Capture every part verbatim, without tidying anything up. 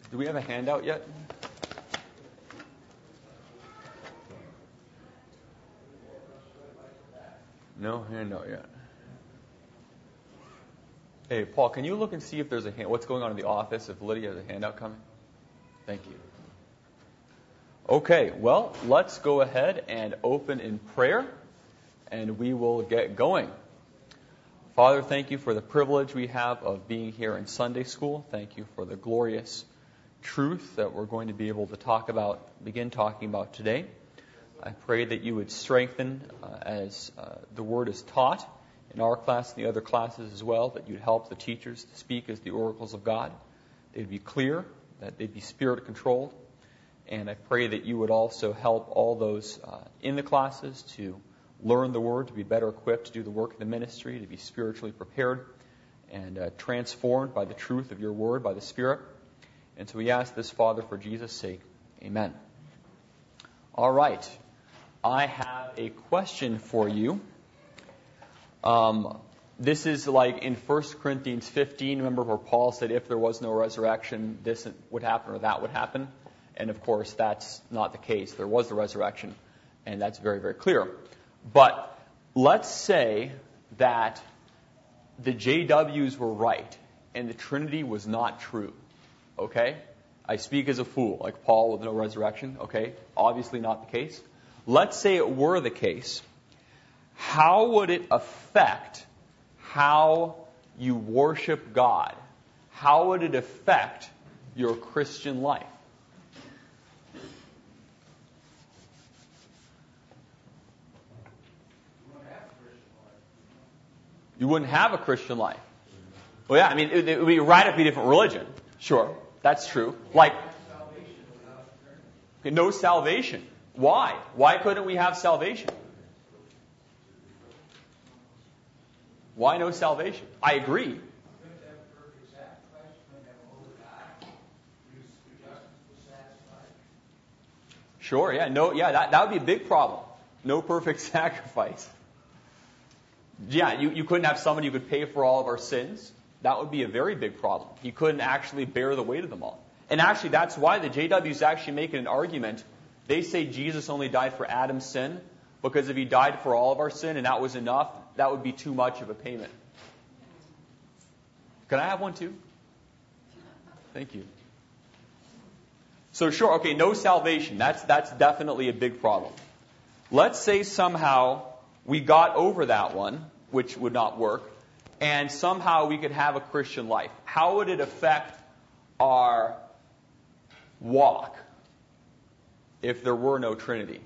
Do we have a handout yet? No handout yet. Hey, Paul, can you look and see if there's a hand, what's going on in the office, if Lydia has a handout coming? Thank you. Okay, well, let's go ahead and open in prayer, and we will get going. Father, thank you for the privilege we have of being here in Sunday school. Thank you for the glorious truth that we're going to be able to talk about, begin talking about today. I pray that you would strengthen uh, as uh, the Word is taught in our class and the other classes as well, that you'd help the teachers to speak as the oracles of God. They'd be clear, that they'd be Spirit-controlled. And I pray that you would also help all those uh, in the classes to learn the Word, to be better equipped to do the work of the ministry, to be spiritually prepared and uh, transformed by the truth of your Word, by the Spirit. And so we ask this, Father, for Jesus' sake. Amen. All right. I have a question for you. Um, this is like in First Corinthians fifteen, remember where Paul said if there was no resurrection, this would happen or that would happen. And of course, that's not the case. There was the resurrection, and that's very, very clear. But let's say that the J Ws were right, and the Trinity was not true. Okay? I speak as a fool, like Paul with no resurrection. Okay? Obviously not the case. Let's say it were the case. How would it affect how you worship God? How would it affect your Christian life? You wouldn't have a Christian life. Well, yeah, I mean, it, it would be a radically different religion. Sure, that's true. Like, okay, no salvation. Why? Why couldn't we have salvation? Why no salvation? I agree. Sure, yeah, no, yeah, that, that would be a big problem. No perfect sacrifice. Yeah, you, you couldn't have somebody who could pay for all of our sins. That would be a very big problem. He couldn't actually bear the weight of them all. And actually, that's why the J Ws actually make an argument. They say Jesus only died for Adam's sin, because if he died for all of our sin and that was enough, that would be too much of a payment. Can I have one too? Thank you. So sure, okay, no salvation. That's that's definitely a big problem. Let's say somehow we got over that one, which would not work, and somehow we could have a Christian life. How would it affect our walk if there were no Trinity?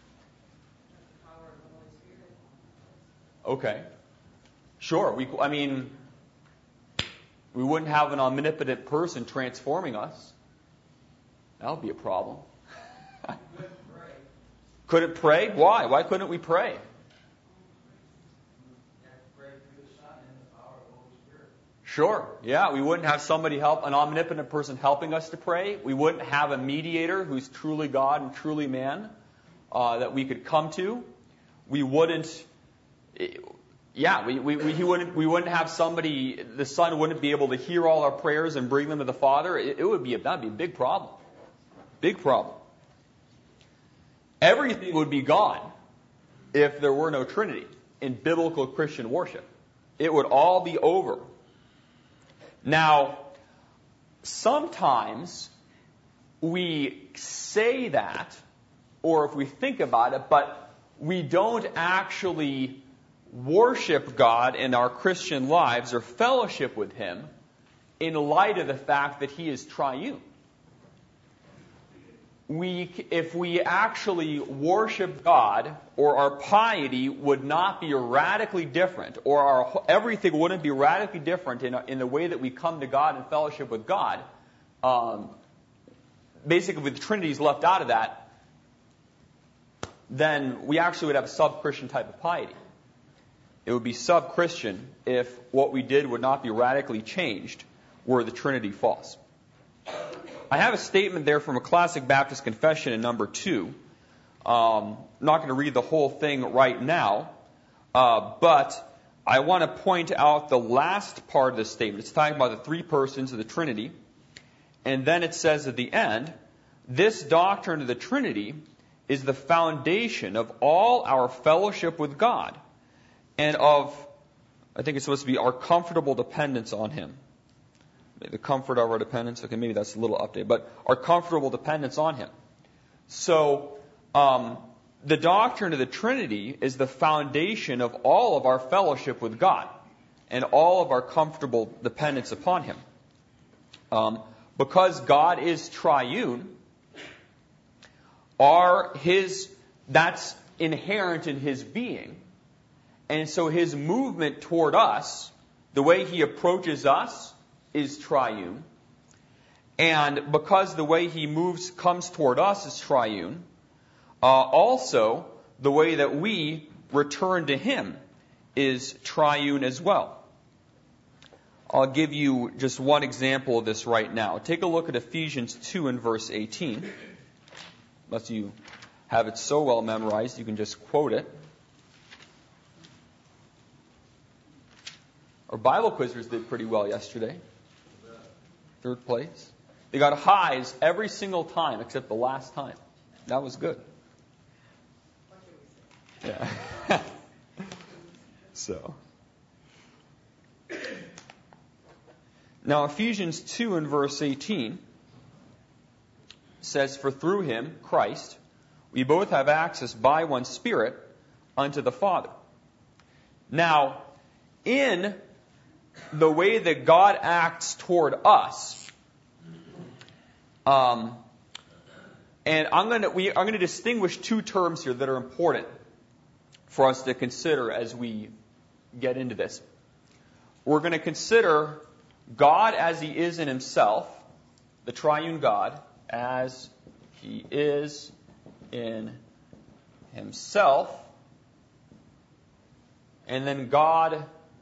Okay. Sure. We, I mean, we wouldn't have an omnipotent person transforming us. That would be a problem. Couldn't pray? Why? Why couldn't we pray? Sure. Yeah, we wouldn't have somebody help, an omnipotent person helping us to pray. We wouldn't have a mediator who's truly God and truly man uh, that we could come to. We wouldn't. Yeah, we we we, he wouldn't. We wouldn't have somebody. The Son wouldn't be able to hear all our prayers and bring them to the Father. It, it would be a, that'd be a big problem. Big problem. Everything would be gone if there were no Trinity in biblical Christian worship. It would all be over. Now, sometimes we say that, or if we think about it, but we don't actually worship God in our Christian lives or fellowship with Him in light of the fact that He is triune. We, if we actually worship God, or our piety would not be radically different, or our everything wouldn't be radically different in, in the way that we come to God and fellowship with God, um, basically with the Trinity's left out of that, then we actually would have a sub-Christian type of piety. It would be sub-Christian if what we did would not be radically changed were the Trinity false. I have a statement there from a classic Baptist confession in number two. Um, I'm not going to read the whole thing right now, uh, but I want to point out the last part of the statement. It's talking about the three persons of the Trinity, And then it says at the end, this doctrine of the Trinity is the foundation of all our fellowship with God and of, I think it's supposed to be our comfortable dependence on Him. The comfort of our dependence, okay, maybe that's a little update, but our comfortable dependence on Him. So, um, the doctrine of the Trinity is the foundation of all of our fellowship with God and all of our comfortable dependence upon Him. Um, because God is triune, are His, that's inherent in His being. And so His movement toward us, the way He approaches us, is triune. And because the way He moves, comes toward us is triune, uh, also the way that we return to Him is triune as well. I'll give you just one example of this right now. Take a look at Ephesians two and verse eighteen. Unless you have it so well memorized, you can just quote it. Our Bible quizzers did pretty well yesterday. Third place. They got highs every single time except the last time. That was good. Yeah. So. Now Ephesians two and verse eighteen says, for through Him, Christ, we both have access by one Spirit unto the Father. Now, in the way that God acts toward us, um, and I'm going to we I'm going to distinguish two terms here that are important for us to consider as we get into this. We're going to consider God as He is in Himself, the triune God, as He is in Himself, and then God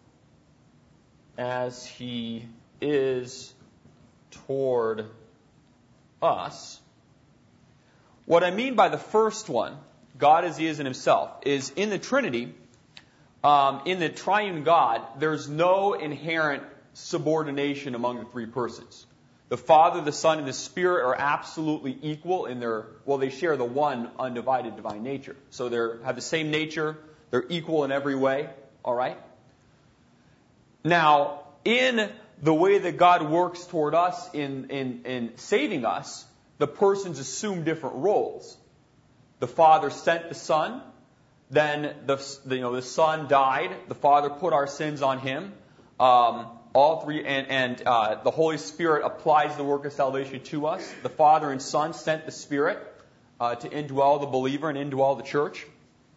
as He is toward us. What I mean by the first one, God as He is in Himself, is in the Trinity, um, in the triune God, there's no inherent subordination among the three persons. The Father, the Son, and the Spirit are absolutely equal in their, well, they share the one undivided divine nature. So they have the same nature, they're equal in every way, all right? Now, in the way that God works toward us in, in, in saving us, the persons assume different roles. The Father sent the Son, then the, the, you know, the Son died, the Father put our sins on Him, um, all three, and, and uh, the Holy Spirit applies the work of salvation to us. The Father and Son sent the Spirit uh, to indwell the believer and indwell the church.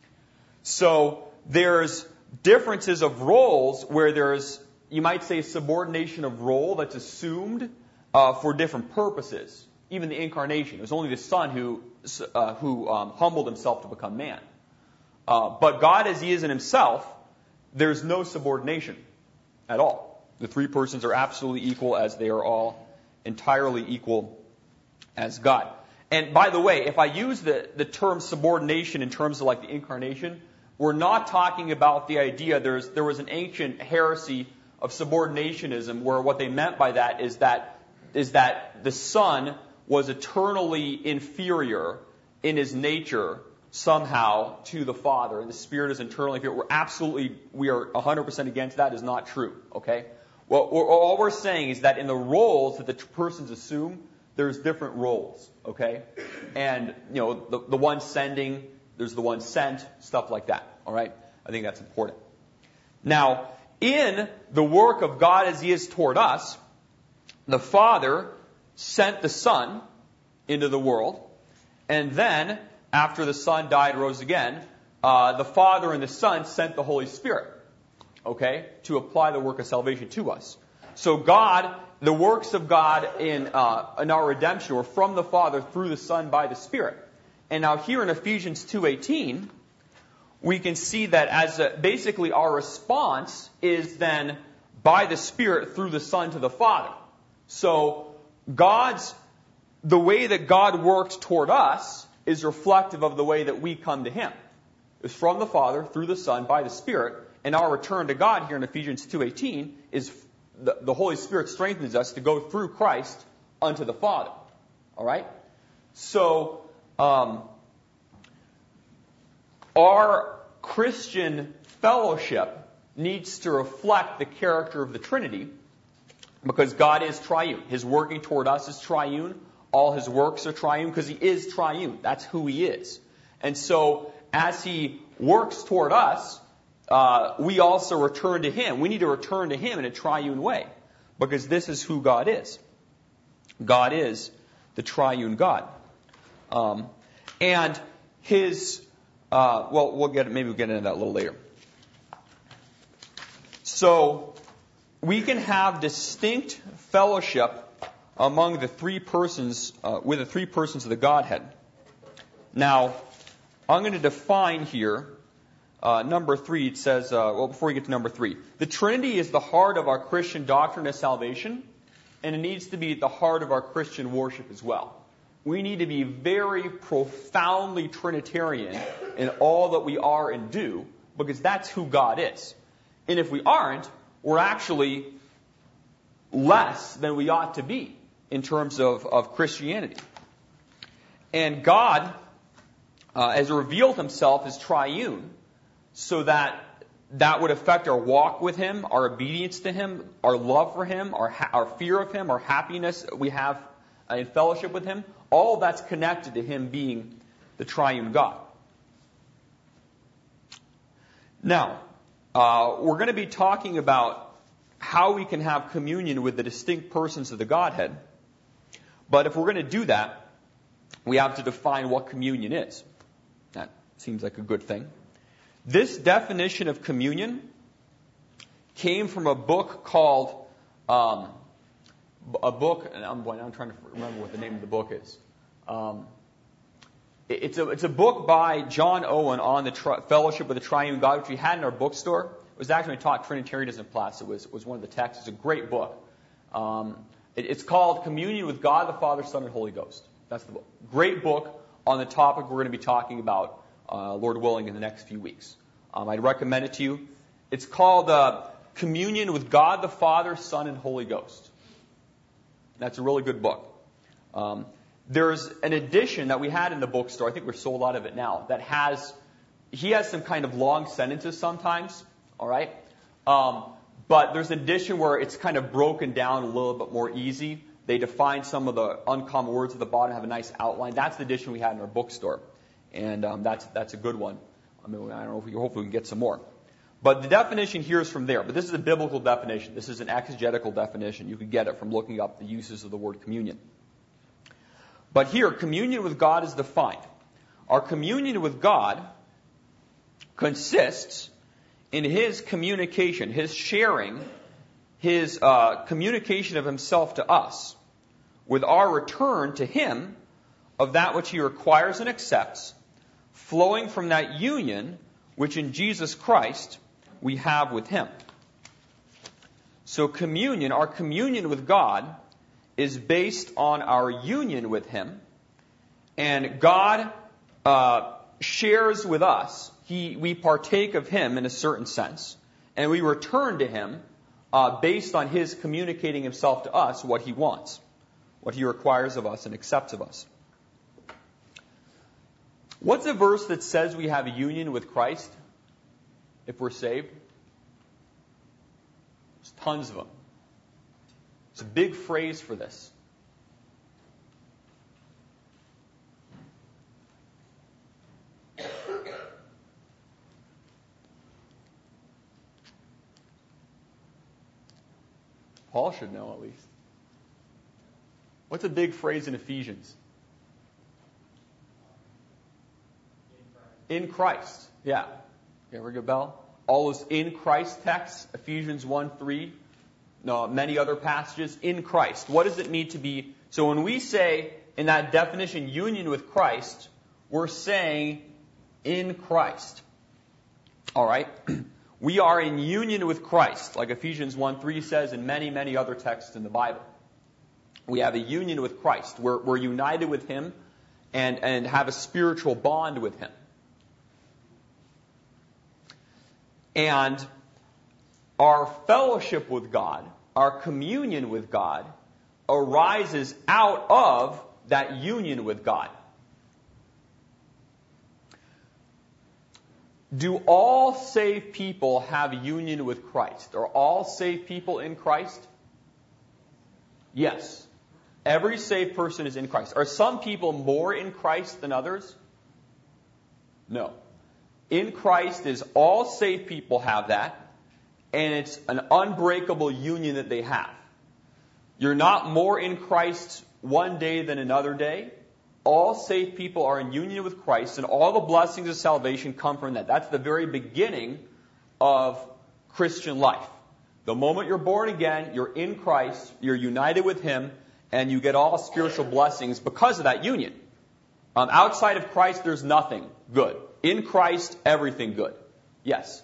So there's differences of roles where there's, you might say, subordination of role that's assumed uh, for different purposes. Even the incarnation, it was only the Son who uh, who um, humbled Himself to become man. Uh, but God, as He is in Himself, there's no subordination at all. The three persons are absolutely equal, as they are all entirely equal as God. And by the way, if I use the, the term subordination in terms of like the incarnation, we're not talking about the idea, there's, there was an ancient heresy of subordinationism where what they meant by that is that is that the Son was eternally inferior in His nature somehow to the Father, and the Spirit is internally inferior. We're absolutely, we are one hundred percent against that. Is not true, okay? Well, all we're saying is that in the roles that the persons assume, there's different roles, okay? And, you know, the, the one sending, there's the one sent, stuff like that, all right? I think that's important. Now, in the work of God as He is toward us, the Father sent the Son into the world, and then, after the Son died and rose again, uh, the Father and the Son sent the Holy Spirit, okay, to apply the work of salvation to us. So God, the works of God in, uh, in our redemption were from the Father through the Son by the Spirit. And now here in Ephesians two eighteen, we can see that as a, basically our response is then by the Spirit through the Son to the Father. So God's, the way that God worked toward us is reflective of the way that we come to Him. It's from the Father through the Son by the Spirit. And our return to God here in Ephesians two eighteen is the, the Holy Spirit strengthens us to go through Christ unto the Father. All right? So, um, our Christian fellowship needs to reflect the character of the Trinity, because God is triune. His working toward us is triune. All his works are triune because he is triune. That's who he is. And so, as he works toward us, uh, we also return to him. We need to return to him in a triune way, because this is who God is. God is the triune God. Um, and his, uh, well, we'll get, maybe we'll get into that a little later. So, we can have distinct fellowship among the three persons, uh, with the three persons of the Godhead. Now, I'm going to define here, uh, number three, it says, uh, well, before we get to number three, the Trinity is the heart of our Christian doctrine of salvation, and it needs to be at the heart of our Christian worship as well. We need to be very profoundly Trinitarian in all that we are and do, because that's who God is. And if we aren't, we're actually less than we ought to be in terms of, of Christianity. And God uh, has revealed himself as triune, so that that would affect our walk with him, our obedience to him, our love for him, our, ha- our fear of him, our happiness we have uh, in fellowship with him. All of that's connected to him being the triune God. Now, uh, we're going to be talking about how we can have communion with the distinct persons of the Godhead. But if we're going to do that, we have to define what communion is. That seems like a good thing. This definition of communion came from a book called, um, a book, and I'm, I'm trying to remember what the name of the book is. Um, it, it's, a, it's a book by John Owen on the tri- fellowship with the triune God, which we had in our bookstore. It was actually when we taught Trinitarianism class. It was, it was one of the texts. It's a great book. Um, it, it's called Communion with God, the Father, Son, and Holy Ghost. That's the book. Great book on the topic we're going to be talking about, uh, Lord willing, in the next few weeks. Um, I'd recommend it to you. It's called uh, Communion with God, the Father, Son, and Holy Ghost. That's a really good book. Um, there's an edition that we had in the bookstore. I think we're sold out of it now. That has, he has some kind of long sentences sometimes. All right? Um, but there's an edition where it's kind of broken down a little bit more easy. They define some of the uncommon words at the bottom, have a nice outline. That's the edition we had in our bookstore. And um, that's that's a good one. I mean, I don't know if we hopefully we can get some more. But the definition here is from there. But this is a biblical definition. This is an exegetical definition. You could get it from looking up the uses of the word communion. But here, communion with God is defined. Our communion with God consists in his communication, his sharing, his uh, communication of himself to us, with our return to him of that which he requires and accepts, flowing from that union which in Jesus Christ we have with him. So communion, our communion with God, is based on our union with him, and God uh, shares with us. He, we partake of him in a certain sense, and we return to him uh, based on his communicating himself to us what he wants, what he requires of us and accepts of us. What's a verse that says we have a union with Christ if we're saved? There's tons of them. It's a big phrase for this. Paul should know at least. What's a big phrase in Ephesians? In Christ. In Christ. Yeah. You ever get a bell? All those in Christ texts, Ephesians one three, no, many other passages, in Christ. What does it mean to be? So when we say in that definition, union with Christ, we're saying in Christ. All right? We are in union with Christ, like Ephesians one three says, and many, many other texts in the Bible. We have a union with Christ. We're, we're united with him and, and have a spiritual bond with him. And our fellowship with God, our communion with God, arises out of that union with God. Do all saved people have union with Christ? Are all saved people in Christ? Yes. Every saved person is in Christ. Are some people more in Christ than others? No. In Christ is all saved people have that, and it's an unbreakable union that they have. You're not more in Christ one day than another day. All saved people are in union with Christ, and all the blessings of salvation come from that. That's the very beginning of Christian life. The moment you're born again, you're in Christ, you're united with Him, and you get all spiritual blessings because of that union. Um, outside of Christ, there's nothing good. In Christ, everything good. Yes?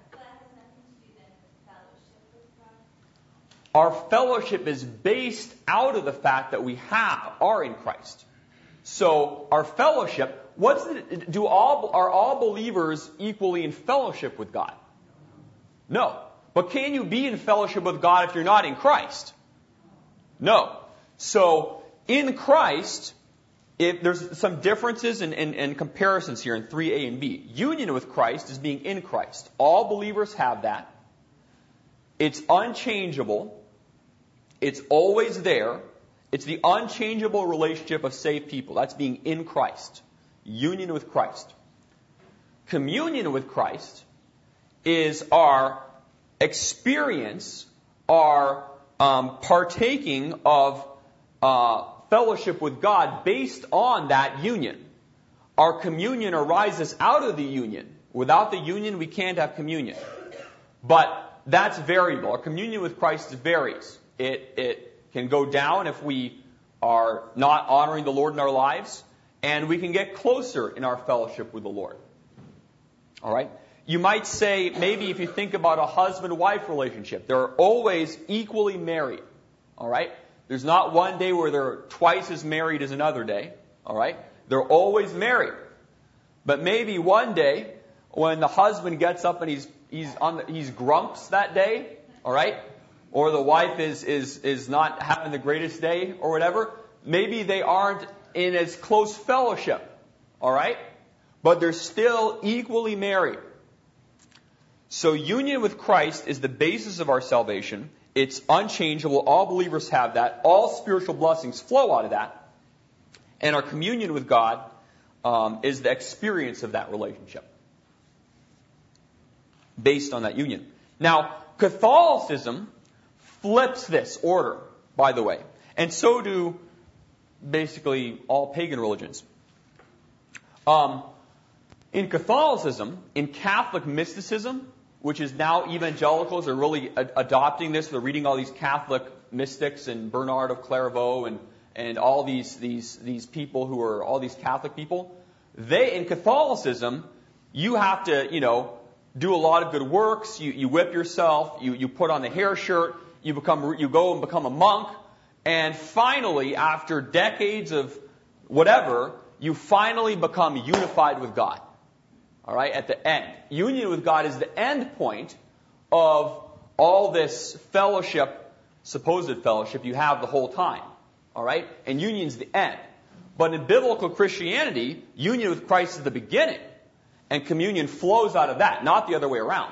Our fellowship is based out of the fact that we have, are in Christ. So our fellowship, what's the, do all, are all believers equally in fellowship with God? No. But can you be in fellowship with God if you're not in Christ? No. So in Christ, if there's some differences and, and, and comparisons here in three A and B. Union with Christ is being in Christ. All believers have that. It's unchangeable. It's always there. It's the unchangeable relationship of saved people. That's being in Christ. Union with Christ. Communion with Christ is our experience, our um, partaking of uh, fellowship with God based on that union. Our communion arises out of the union. Without the union, we can't have communion. But that's variable. Our communion with Christ varies. It, it can go down if we are not honoring the Lord in our lives, and we can get closer in our fellowship with the Lord. All right? You might say, maybe if you think about a husband-wife relationship, they're always equally married. All right? There's not one day where they're twice as married as another day. All right? They're always married. But maybe one day, when the husband gets up and he's he's on the, he's grumps that day, all right? Or the wife is, is, is not having the greatest day or whatever, maybe they aren't in as close fellowship, all right? But they're still equally married. So union with Christ is the basis of our salvation. It's unchangeable. All believers have that. All spiritual blessings flow out of that. And our communion with God um, is the experience of that relationship based on that union. Now, Catholicism flips this order, by the way. And so do basically all pagan religions. Um, in Catholicism, in Catholic mysticism, which is now evangelicals are really ad- adopting this. They're reading all these Catholic mystics and Bernard of Clairvaux and, and all these, these, these people who are all these Catholic people. They, in Catholicism, you have to, you know, do a lot of good works. You, you whip yourself. You, you put on the hair shirt. You become, you go and become a monk, and finally, after decades of whatever, you finally become unified with God. All right, at the end, union with God is the end point of all this fellowship, supposed fellowship you have the whole time. All right, and union's the end. But in biblical Christianity, union with Christ is the beginning, and communion flows out of that, not the other way around.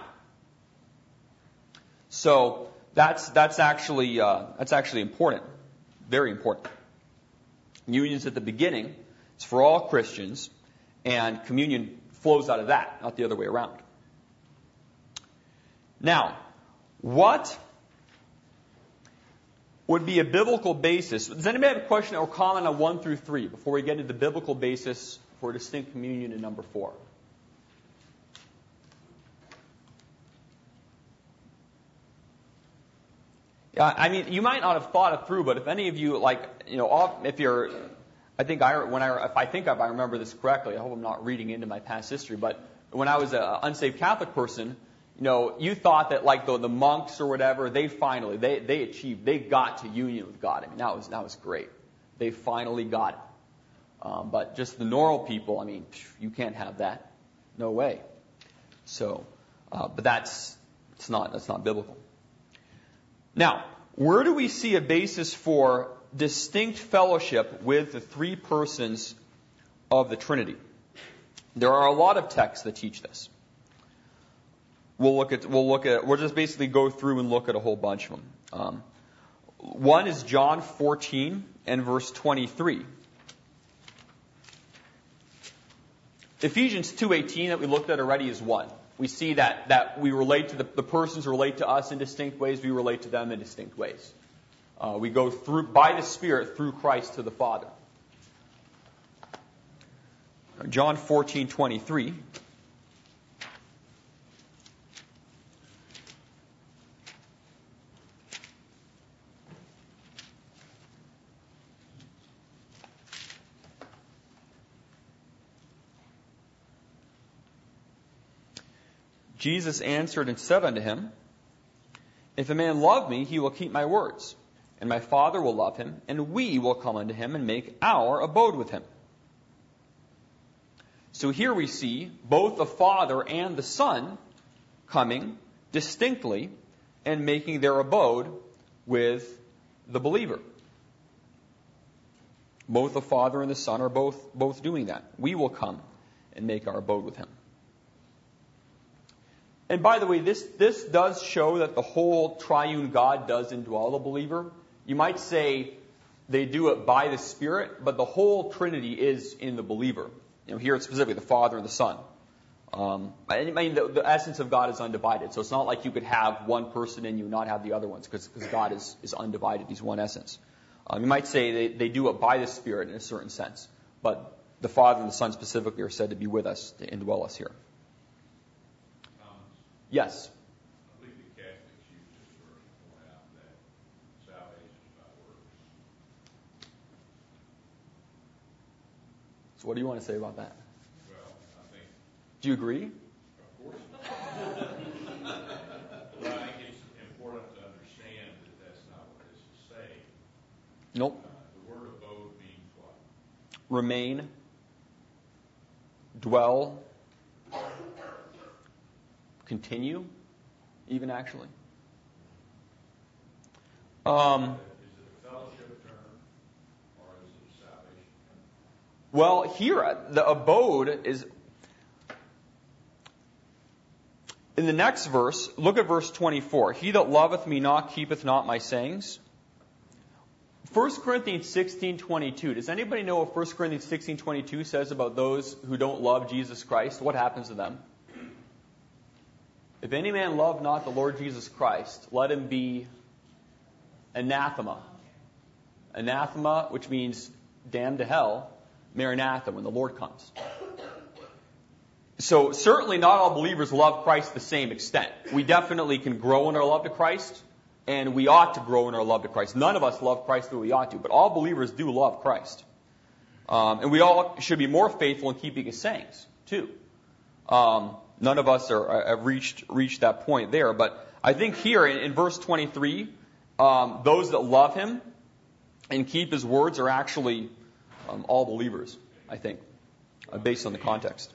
So. That's that's actually uh, that's actually important, very important. Union's at the beginning; it's for all Christians, and communion flows out of that, not the other way around. Now, what would be a biblical basis? Does anybody have a question or comment on one through three before we get into the biblical basis for distinct communion in number four? Yeah, I mean, you might not have thought it through, but if any of you, like, you know, all, if you're, I think I, when I, if I think if I remember this correctly, I hope I'm not reading into my past history, but when I was an unsaved Catholic person, you know, you thought that like the, the monks or whatever, they finally, they, they achieved, they got to union with God. I mean, that was, that was great. They finally got it. Um, but just the normal people, I mean, you can't have that. No way. So, uh, but that's, it's not, that's not biblical. Now, where do we see a basis for distinct fellowship with the three persons of the Trinity. There are a lot of texts that teach this. We'll look at, we'll look at, we'll just basically go through and look at a whole bunch of them. Um, one is John fourteen and verse twenty-three. Ephesians two eighteen that we looked at already is one. We see that, that we relate to the, the persons relate to us in distinct ways. We relate to them in distinct ways. Uh, we go through by the Spirit through Christ to the Father. John fourteen twenty-three. Jesus answered and said unto him, If a man love me, he will keep my words, and my Father will love him, and we will come unto him and make our abode with him. So here we see both the Father and the Son coming distinctly and making their abode with the believer. Both the Father and the Son are both, both doing that. We will come and make our abode with him. And by the way, this, this does show that the whole triune God does indwell the believer. You might say they do it by the Spirit, but the whole Trinity is in the believer. You know, here it's specifically the Father and the Son. Um, I mean, the, the essence of God is undivided. So it's not like you could have one person in you and not have the other ones, because God is, is undivided. He's one essence. Um, you might say they, they do it by the Spirit in a certain sense. But the Father and the Son specifically are said to be with us, to indwell us here. Yes. I believe the Catholics use this verse to point out that salvation is by works. So what do you want to say about that? Well, I think... Do you agree? Of course not. But I think it's important to understand that that's not what this is saying. Nope. Uh, the word abode means what? Remain, dwell, continue, even actually. Um, is it a fellowship term or is it a salvation term? Well, here, the abode is... In the next verse, look at verse twenty-four. He that loveth me not keepeth not my sayings. First Corinthians sixteen twenty-two. Does anybody know what First Corinthians sixteen twenty-two says about those who don't love Jesus Christ? What happens to them? If any man love not the Lord Jesus Christ, let him be anathema. Anathema, which means damned to hell. Maranatha, when the Lord comes. So certainly not all believers love Christ to the same extent. We definitely can grow in our love to Christ, and we ought to grow in our love to Christ. None of us love Christ the way we ought to, but all believers do love Christ. Um, and we all should be more faithful in keeping His sayings, too. Um, none of us are, have reached reached that point there, but I think here in, in verse twenty-three, um, those that love Him and keep His words are actually um, all believers, I think, uh, based on the context.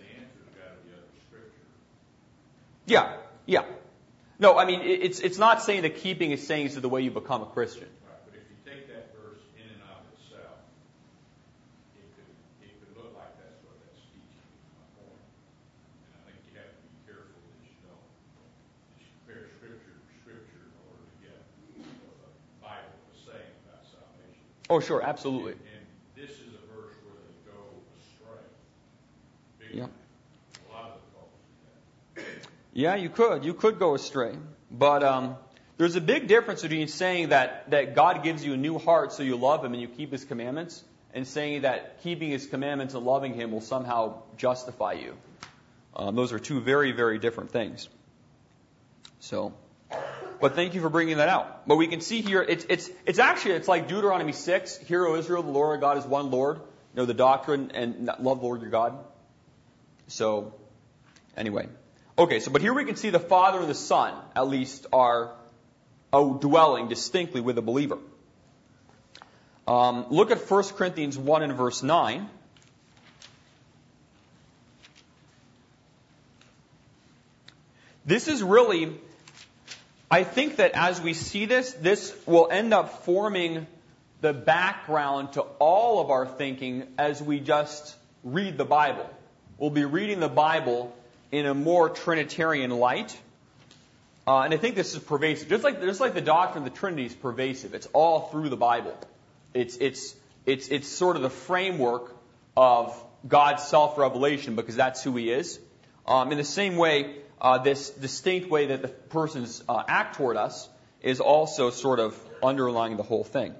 Yeah, yeah. No, I mean, it's it's not saying that keeping His sayings is the way you become a Christian. Right, but if you take that verse in and of itself, it could it could look like that's what that's teaching. My point, and I think you have to be careful that you don't compare Scripture to Scripture in order to get what the Bible is saying about salvation. Oh, sure, absolutely. And, and this is a verse where they go astray. Big Yeah. time. A lot of the folks do that. Yeah, you could. You could go astray. But um, there's a big difference between saying that, that God gives you a new heart so you love Him and you keep His commandments, and saying that keeping His commandments and loving Him will somehow justify you. Um, those are two very, very different things. So, but thank you for bringing that out. But we can see here, it's it's it's actually, it's like Deuteronomy six, Hear, O Israel, the Lord our God is one Lord. You know, the doctrine, and love the Lord your God. So, anyway. Okay, so but here we can see the Father and the Son, at least, are oh, dwelling distinctly with the believer. Um, look at First Corinthians one and verse nine. This is really, I think that as we see this, this will end up forming the background to all of our thinking as we just read the Bible. We'll be reading the Bible in a more Trinitarian light. Uh, and I think this is pervasive. Just like, just like the doctrine of the Trinity is pervasive. It's all through the Bible. It's, it's, it's, it's sort of the framework of God's self-revelation because that's who He is. Um, in the same way, uh, this distinct way that the persons uh, act toward us is also sort of underlying the whole thing.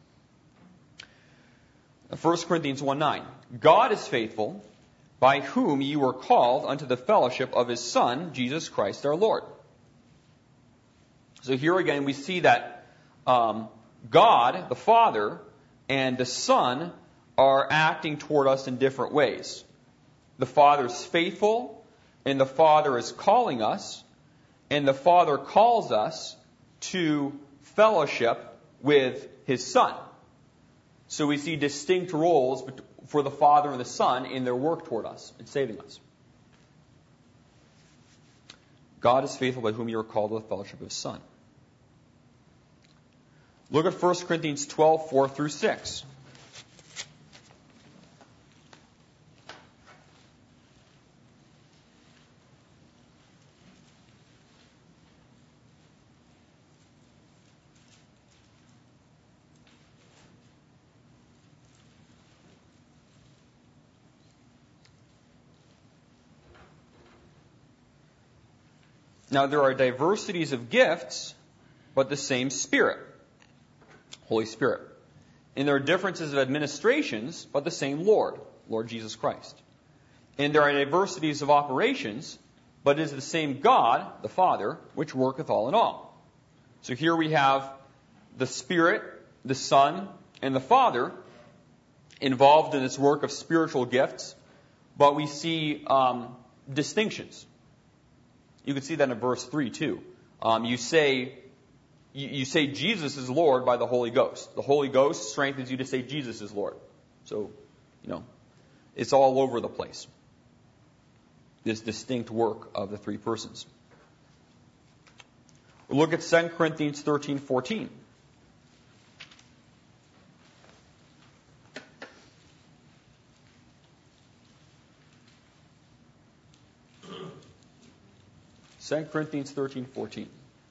First Corinthians one nine. God is faithful, by whom ye were called unto the fellowship of His Son, Jesus Christ our Lord. So here again we see that um, God, the Father, and the Son are acting toward us in different ways. The Father is faithful, and the Father is calling us, and the Father calls us to fellowship with His Son. So we see distinct roles for the Father and the Son in their work toward us in saving us. God is faithful, by whom you are called to the fellowship of His Son. Look at First Corinthians twelve, four through six. Now there are diversities of gifts, but the same Spirit, Holy Spirit. And there are differences of administrations, but the same Lord, Lord Jesus Christ. And there are diversities of operations, but it is the same God, the Father, which worketh all in all. So here we have the Spirit, the Son, and the Father involved in this work of spiritual gifts, but we see um, distinctions. You can see that in verse three too. Um, you say, you, you say Jesus is Lord by the Holy Ghost. The Holy Ghost strengthens you to say Jesus is Lord. So, you know, it's all over the place. This distinct work of the three persons. We'll look at Second Corinthians thirteen, fourteen. Second Corinthians thirteen, fourteen.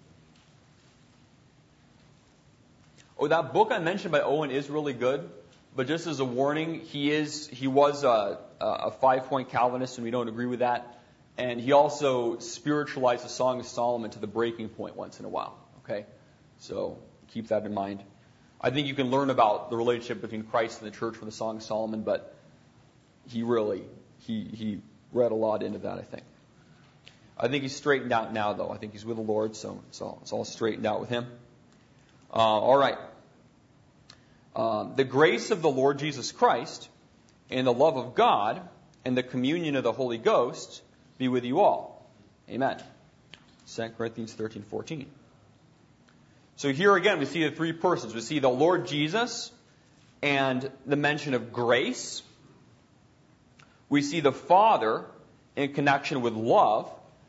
Oh, that book I mentioned by Owen is really good, but just as a warning, he is he was a, a five-point Calvinist, and we don't agree with that. And he also spiritualized the Song of Solomon to the breaking point once in a while. Okay, so keep that in mind. I think you can learn about the relationship between Christ and the church from the Song of Solomon, but he really he he read a lot into that, I think. I think he's straightened out now, though. I think he's with the Lord, so it's all, it's all straightened out with him. Uh, all right. Um, the grace of the Lord Jesus Christ and the love of God and the communion of the Holy Ghost be with you all. Amen. Second Corinthians thirteen, fourteen. So here again we see the three persons. We see the Lord Jesus and the mention of grace. We see the Father in connection with love.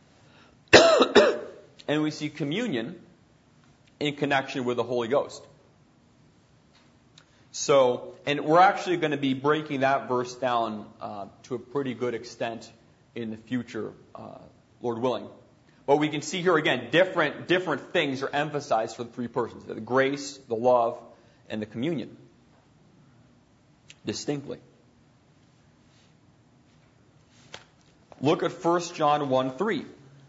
And we see communion in connection with the Holy Ghost. So, and we're actually going to be breaking that verse down uh, to a pretty good extent in the future, uh, Lord willing. But we can see here again, different different things are emphasized for the three persons: the grace, the love, and the communion. Distinctly. Look at First John one, three.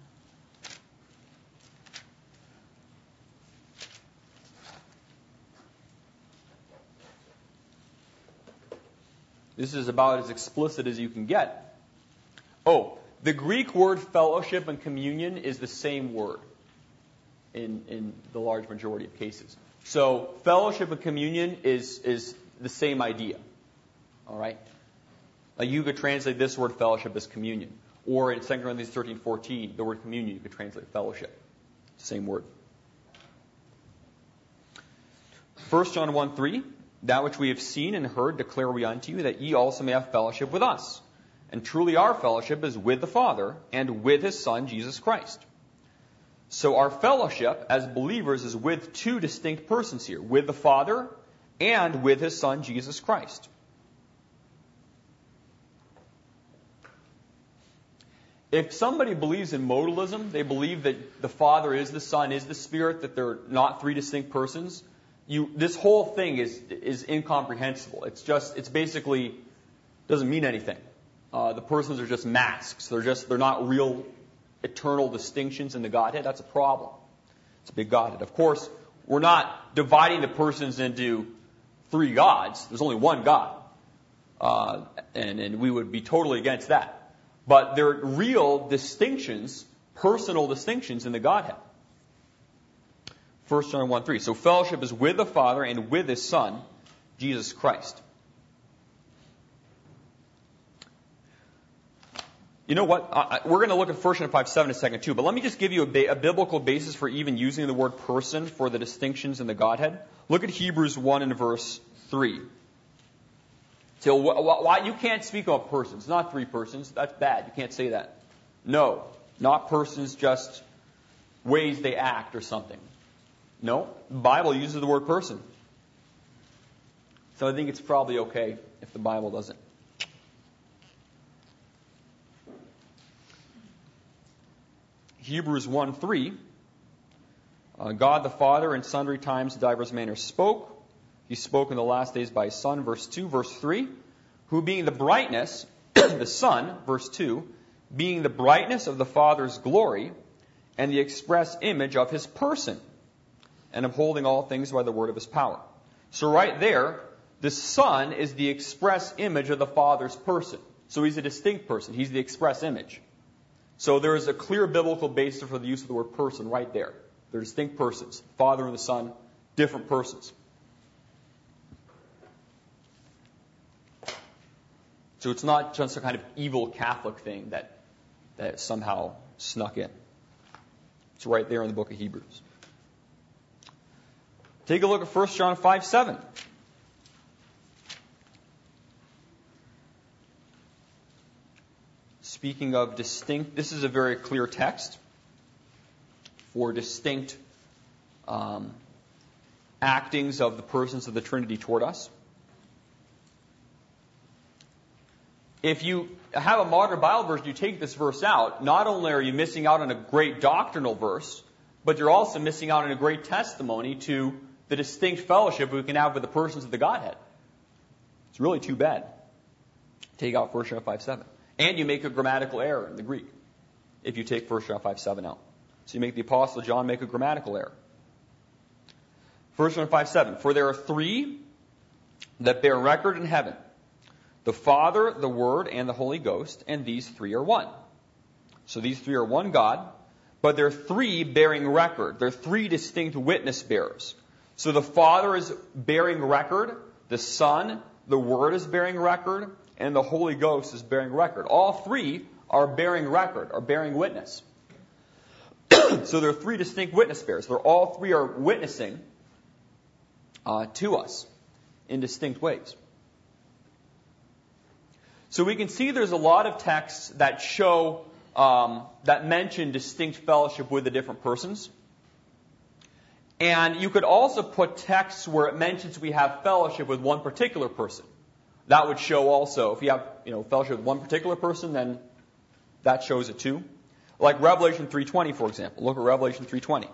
This is about as explicit as you can get. Oh, the Greek word fellowship and communion is the same word in, in the large majority of cases. So fellowship and communion is, is the same idea. All right? Like you could translate this word fellowship as communion. Or in Second Corinthians thirteen, fourteen, the word communion, you could translate fellowship. Same word. First John one, three. That which we have seen and heard declare we unto you, that ye also may have fellowship with us. And truly our fellowship is with the Father and with His Son, Jesus Christ. So our fellowship as believers is with two distinct persons here, with the Father and with his Son, Jesus Christ. If somebody believes in modalism, they believe that the Father is the Son, is the Spirit, that they're not three distinct persons, you, this whole thing is, is incomprehensible. It's just, it's basically, doesn't mean anything. Uh, the persons are just masks. They're just, they're not real eternal distinctions in the Godhead. That's a problem. It's a big Godhead. Of course, we're not dividing the persons into three gods. There's only one God. Uh, and, and we would be totally against that. But they're real distinctions, personal distinctions in the Godhead. First John one three. So fellowship is with the Father and with his Son, Jesus Christ. You know what? I, we're going to look at First John five seven in a second too, but let me just give you a, ba- a biblical basis for even using the word person for the distinctions in the Godhead. Look at Hebrews one and verse three. So wh- why you can't speak of persons, not three persons. That's bad. You can't say that. No, not persons, just ways they act or something. No, the Bible uses the word person. So I think it's probably okay if the Bible doesn't. Hebrews one three. Uh, God the Father in sundry times in divers manners spoke. He spoke in the last days by his Son, verse two. Verse three, who being the brightness, the Son, verse two, being the brightness of the Father's glory and the express image of his person, and upholding all things by the word of his power. So right there, the Son is the express image of the Father's person. So he's a distinct person. He's the express image. So there is a clear biblical basis for the use of the word person right there. They're distinct persons. Father and the Son, different persons. So it's not just a kind of evil Catholic thing that, that somehow snuck in. It's right there in the book of Hebrews. Take a look at First John five seven. Speaking of distinct, this is a very clear text for distinct um, actings of the persons of the Trinity toward us. If you have a modern Bible version, you take this verse out, not only are you missing out on a great doctrinal verse, but you're also missing out on a great testimony to the distinct fellowship we can have with the persons of the Godhead. It's really too bad. Take out First John five seven. And you make a grammatical error in the Greek if you take First John five seven out. So you make the Apostle John make a grammatical error. First John five seven. For there are three that bear record in heaven, the Father, the Word, and the Holy Ghost, and these three are one. So these three are one God, but there are three bearing record. There are three distinct witness bearers. So the Father is bearing record, the Son, the Word is bearing record, and the Holy Ghost is bearing record. All three are bearing record, are bearing witness. So there are three distinct witness bearers. They're all three are witnessing uh, to us in distinct ways. So we can see there's a lot of texts that show, um, that mention distinct fellowship with the different persons. And you could also put texts where it mentions we have fellowship with one particular person. That would show also, if you have, you know, fellowship with one particular person, then that shows it too. Like Revelation three twenty, for example. Look at Revelation three twenty.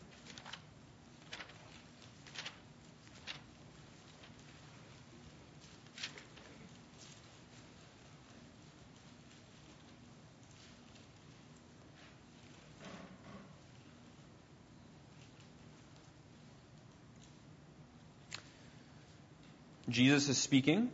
Jesus is speaking.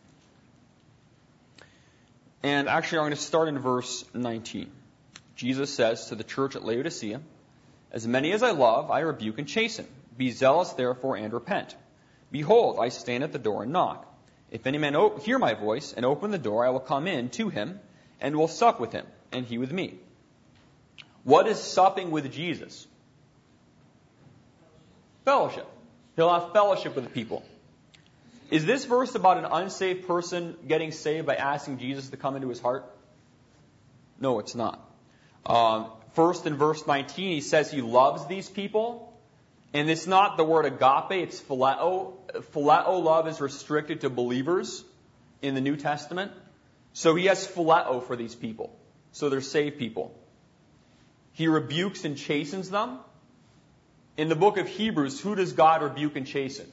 And actually, I'm going to start in verse nineteen. Jesus says to the church at Laodicea, as many as I love, I rebuke and chasten. Be zealous, therefore, and repent. Behold, I stand at the door and knock. If any man o- hear my voice and open the door, I will come in to him and will sup with him, and he with me. What is supping with Jesus? Fellowship. He'll have fellowship with the people. Is this verse about an unsaved person getting saved by asking Jesus to come into his heart? No, it's not. Um, first, in verse nineteen, he says he loves these people. And it's not the word agape, it's phileo. Phileo love is restricted to believers in the New Testament. So he has phileo for these people. So they're saved people. He rebukes and chastens them. In the book of Hebrews, who does God rebuke and chasten?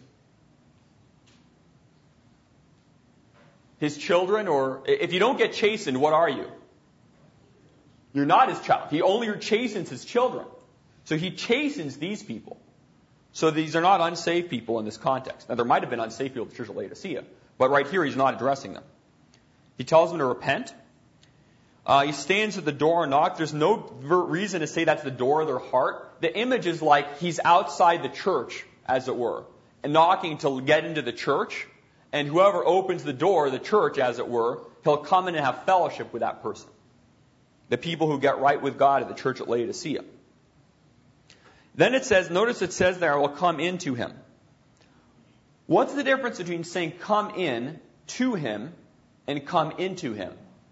His children? Or if you don't get chastened, what are you? You're not his child. He only chastens his children. So he chastens these people. So these are not unsaved people in this context. Now there might have been unsaved people at the church of Laodicea, but right here he's not addressing them. He tells them to repent. Uh, he stands at the door and knocks. There's no reason to say that's the door of their heart. The image is like he's outside the church, as it were, and knocking to get into the church. And whoever opens the door, the church, as it were, he'll come in and have fellowship with that person. The people who get right with God at the church at Laodicea. Then it says, notice it says there, I will come into him. What's the difference between saying come in to him and come into him?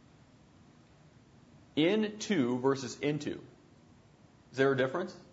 Into versus into. Is there a difference? Does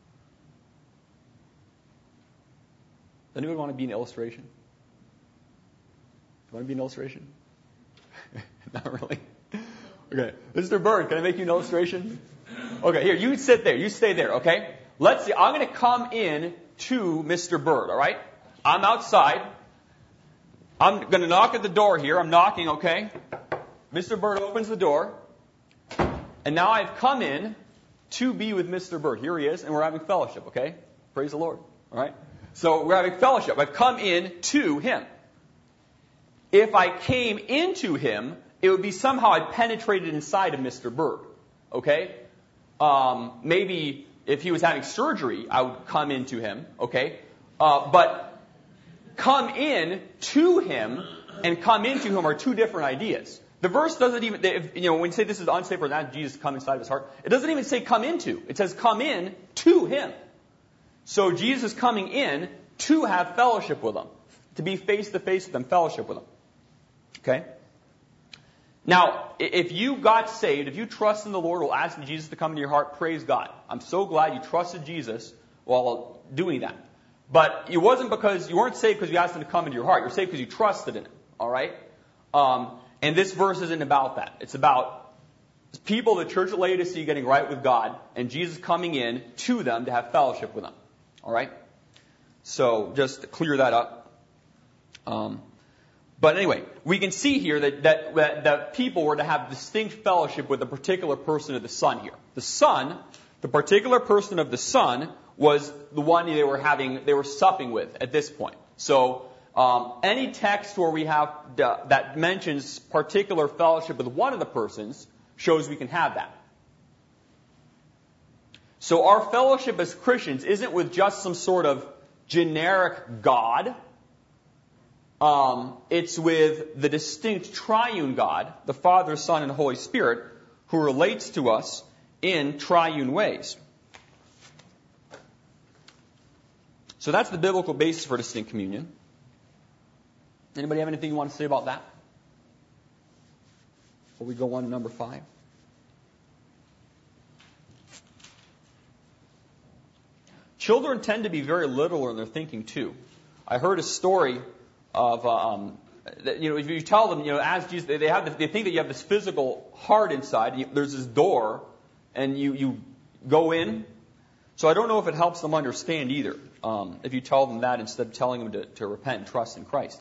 anyone want to be an illustration? Do you want to be an illustration? Not really. Okay. Mister Bird, can I make you an illustration? Okay, here, you sit there. You stay there, okay? Let's see. I'm going to come in to Mister Bird, all right? I'm outside. I'm going to knock at the door here. I'm knocking, okay? Mister Bird opens the door. And now I've come in to be with Mister Bird. Here he is, and we're having fellowship, okay? Praise the Lord, all right? So we're having fellowship. I've come in to him. If I came into him, it would be somehow I penetrated inside of Mister Bird, okay? Um, maybe if he was having surgery, I would come into him, okay? Uh, but come in to him and come into him are two different ideas. The verse doesn't even, if, you know, when you say this is unsafe or not, Jesus come inside of his heart, it doesn't even say come into. It says come in to him. So Jesus is coming in to have fellowship with them, to be face to face with them, fellowship with them. Okay? Now, if you got saved, if you trust in the Lord, will ask Jesus to come into your heart, praise God. I'm so glad you trusted Jesus while doing that. But it wasn't because you weren't saved because you asked him to come into your heart. You're saved because you trusted in him. All right? Um, and this verse isn't about that. It's about people, the church at Laodicea, getting right with God, and Jesus coming in to them to have fellowship with them. All right? So just to clear that up. Um, but anyway, we can see here that, that, that, that people were to have distinct fellowship with a particular person of the Son here. The Son, the particular person of the Son, was the one they were having, they were supping with at this point. So um, any text where we have uh, that mentions particular fellowship with one of the persons shows we can have that. So our fellowship as Christians isn't with just some sort of generic God. Um, it's with the distinct triune God, the Father, Son, and Holy Spirit, who relates to us in triune ways. So that's the biblical basis for distinct communion. Anybody have anything you want to say about that? Before we go on to number five. Children tend to be very literal in their thinking too. I heard a story of, um, you know, if you tell them, you know, as Jesus, they have, this, they think that you have this physical heart inside. You, there's this door, and you you go in. So I don't know if it helps them understand either. Um, if you tell them that instead of telling them to, to repent and trust in Christ.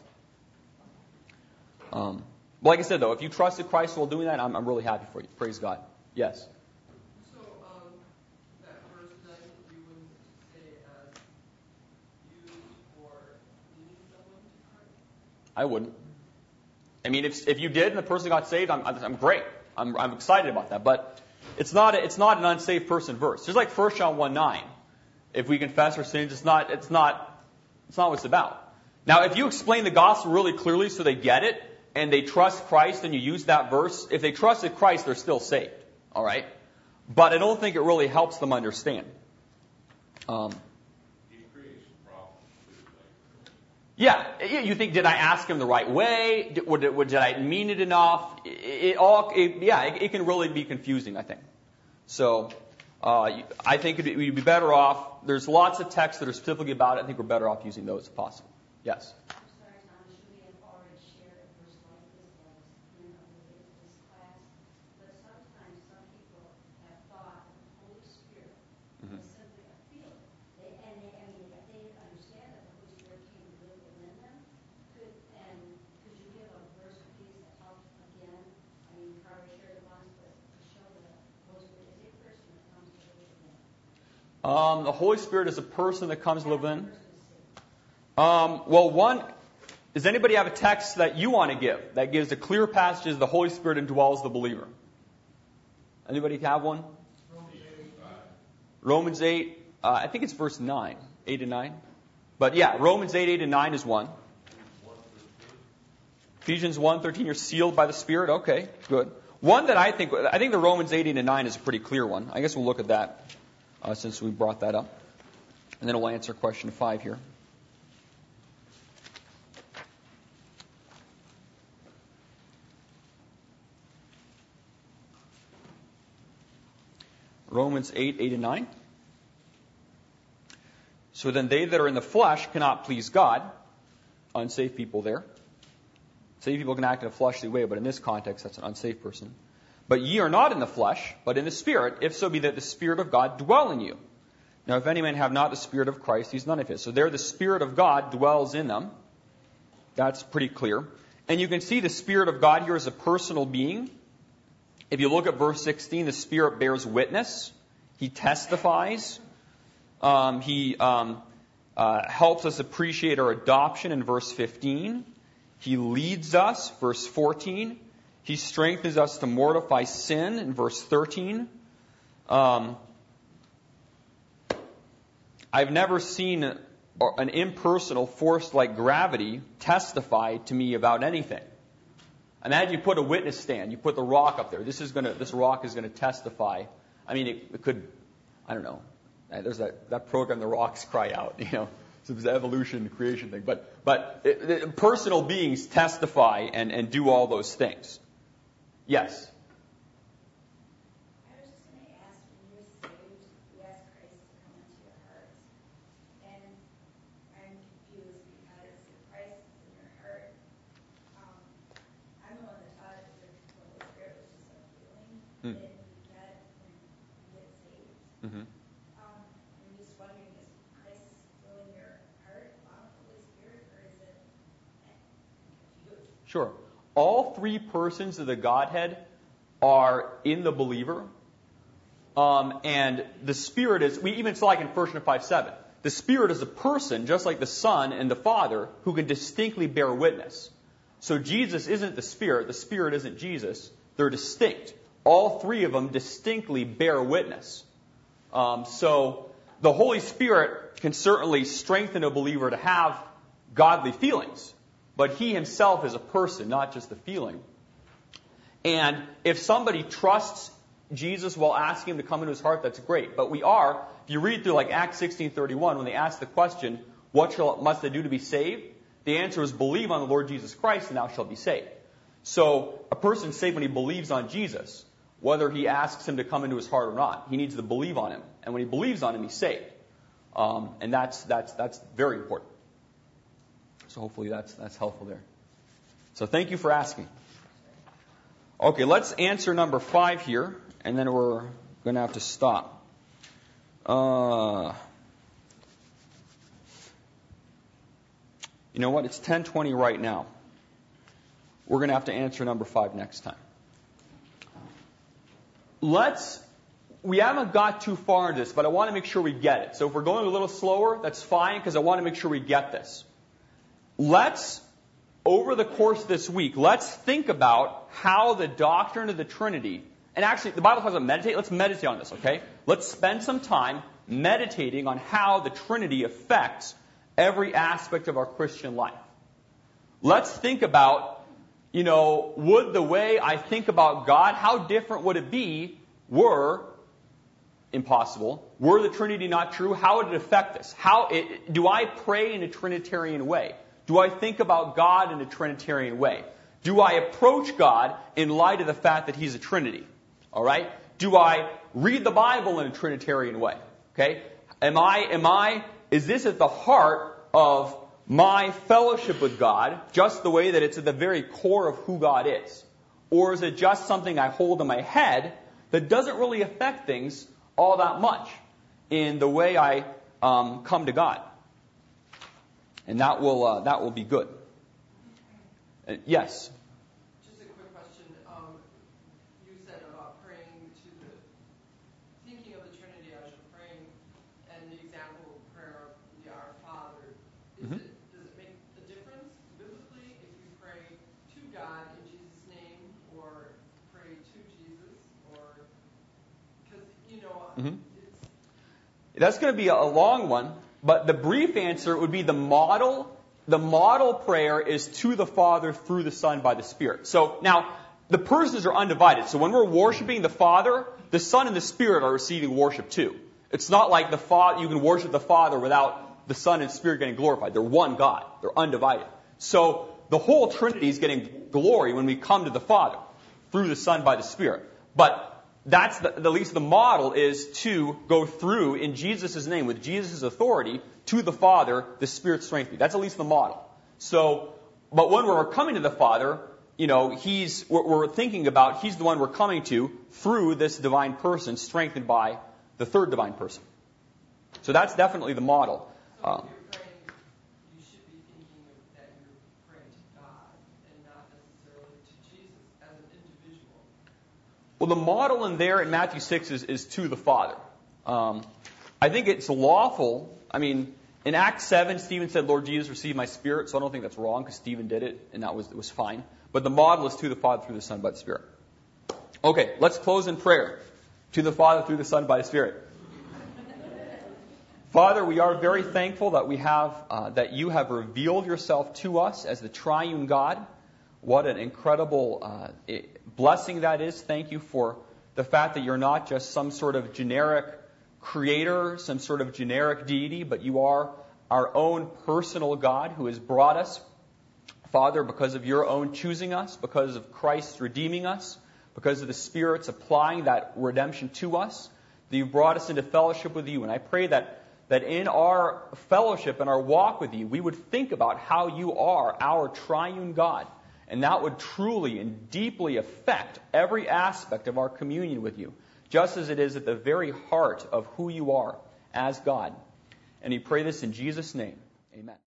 Um, like I said, though, if you trusted Christ while doing that, I'm, I'm really happy for you. Praise God. Yes. So um, that verse nine, you wouldn't say as used for leading someone to Christ? I wouldn't. I mean, if if you did and the person got saved, I'm I'm great. I'm I'm excited about that. But it's not a, it's not an unsaved person verse. Just like First John one nine. If we confess our sins, it's not it's not it's not what it's about. Now, if you explain the gospel really clearly so they get it and they trust Christ and you use that verse, if they trusted Christ, they're still saved. All right? But I don't think it really helps them understand. Um, Yeah, you think, did I ask him the right way? Did, did, did I mean it enough? It, it all, it, yeah, it, it can really be confusing, I think. So, Uh, I think it'd be, we'd be better off. There's lots of texts that are specifically about it. I think we're better off using those if possible. Yes? I'm sorry, Tom, should we have already shared a verse like this that was in a Leviticus class? But sometimes some people have thought that the Holy Spirit Mhm. is simply a feeling. They, and they, I mean, they didn't understand that the Holy Spirit came to live within them. Could, and could you give a verse, please, that helps again? I mean, Carter shared it once, but to show that the Holy Spirit is a person that comes to live within. Um, the Holy Spirit is a person that comes to live in. Um, well, one, does anybody have a text that you want to give that gives a clear passage of the Holy Spirit indwells the believer? Anybody have one? Romans eight, uh, I think it's verse nine, eight and nine. But yeah, Romans eight, eight and nine is one. Ephesians one, thirteen, you're sealed by the Spirit. Okay, good. One that I think, I think the Romans eight, eight and nine is a pretty clear one. I guess we'll look at that uh, since we brought that up. And then we'll answer question five here. Romans eight, eight and nine. So then they that are in the flesh cannot please God. Unsafe people there. Saved people can act in a fleshly way, but in this context, that's an unsafe person. But ye are not in the flesh, but in the Spirit, if so be that the Spirit of God dwell in you. Now if any man have not the Spirit of Christ, he's none of his. So there the Spirit of God dwells in them. That's pretty clear. And you can see the Spirit of God here as a personal being. If you look at verse sixteen, the Spirit bears witness. He testifies. Um, he um, uh, helps us appreciate our adoption in verse fifteen. He leads us, verse fourteen. He strengthens us to mortify sin in verse thirteen. Um, I've never seen an impersonal force like gravity testify to me about anything. Imagine you put a witness stand, you put the rock up there. This is going to, this rock is going to testify. I mean, it, it could, I don't know. There's that, that program, The Rocks Cry Out, you know. So it's the evolution, creation thing. But, but it, it, personal beings testify and, and do all those things. Yes? I was just going to ask, when you're saved, you ask Christ to come into your heart. And I'm confused because if Christ is in your heart, um, I'm the one that taught it that the Holy Spirit was just a feeling Hmm. that you get when you get saved. Mm-hmm. Um, I'm just wondering, is Christ still in your heart along with the Holy Spirit, or is it I'm confused? Sure. All three persons of the Godhead are in the believer. Um, and the Spirit is, we even saw like in First John five seven, the Spirit is a person, just like the Son and the Father, who can distinctly bear witness. So Jesus isn't the Spirit, the Spirit isn't Jesus. They're distinct. All three of them distinctly bear witness. Um, so the Holy Spirit can certainly strengthen a believer to have godly feelings. But he himself is a person, not just a feeling. And if somebody trusts Jesus while asking him to come into his heart, that's great. But we are, if you read through like Acts sixteen thirty-one, when they ask the question, what shall, must they do to be saved? The answer is believe on the Lord Jesus Christ and thou shalt be saved. So a person's saved when he believes on Jesus, whether he asks him to come into his heart or not. He needs to believe on him. And when he believes on him, he's saved. Um, and that's, that's, that's very important. So hopefully that's, that's helpful there. So thank you for asking. Okay, let's answer number five here, and then we're going to have to stop. Uh, you know what? It's ten twenty right now. We're going to have to answer number five next time. Let's, we haven't got too far into this, but I want to make sure we get it. So if we're going a little slower, that's fine, because I want to make sure we get this. Let's, over the course of this week, let's think about how the doctrine of the Trinity, and actually the Bible talks about meditate, let's meditate on this, okay? Let's spend some time meditating on how the Trinity affects every aspect of our Christian life. Let's think about, you know, would the way I think about God, how different would it be were, impossible, were the Trinity not true? How would it affect this? How it, do I pray in a Trinitarian way? Do I think about God in a Trinitarian way? Do I approach God in light of the fact that He's a Trinity? All right? Do I read the Bible in a Trinitarian way? Okay? Am I, am I, is this at the heart of my fellowship with God, just the way that it's at the very core of who God is? Or is it just something I hold in my head that doesn't really affect things all that much in the way I um, come to God? And that will uh, that will be good. Uh, yes? Just a quick question. Um, you said about praying to the, thinking of the Trinity as you're praying, and the example of prayer of the Our Father. Is Mhm. it, does it make a difference biblically if you pray to God in Jesus' name, or pray to Jesus, or because you know Mhm. it's That's going to be a long one, but the brief answer would be the model. The model prayer is to the Father through the Son by the Spirit. So now, the persons are undivided. So when we're worshiping the Father, the Son and the Spirit are receiving worship too. It's not like the Father, you can worship the Father without the Son and Spirit getting glorified. They're one God. They're undivided. So the whole Trinity is getting glory when we come to the Father through the Son by the Spirit. But that's the, at least the model is to go through in Jesus' name, with Jesus' authority, to the Father, the Spirit strengthening. That's at least the model. So, but when we're coming to the Father, you know, He's, we're, we're thinking about, He's the one we're coming to through this divine person, strengthened by the third divine person. So that's definitely the model. so Um, if you're praying, you should be thinking of that you're praying to God and not necessarily to Jesus as an individual. Well, the model in there in Matthew six is, is to the Father. Um, I think it's lawful. I mean, in Acts seven, Stephen said, Lord Jesus, receive my spirit. So I don't think that's wrong because Stephen did it and that was, it was fine. But the model is to the Father through the Son by the Spirit. Okay, let's close in prayer. To the Father through the Son by the Spirit. Father, we are very thankful that we have, uh, that you have revealed yourself to us as the triune God. What an incredible uh, blessing that is. Thank you for the fact that you're not just some sort of generic creator, some sort of generic deity, but you are our own personal God who has brought us, Father, because of your own choosing us, because of Christ redeeming us, because of the Spirit's applying that redemption to us, that you've brought us into fellowship with you. And I pray that that in our fellowship and our walk with you, we would think about how you are our triune God. And that would truly and deeply affect every aspect of our communion with you, just as it is at the very heart of who you are as God. And we pray this in Jesus' name. Amen.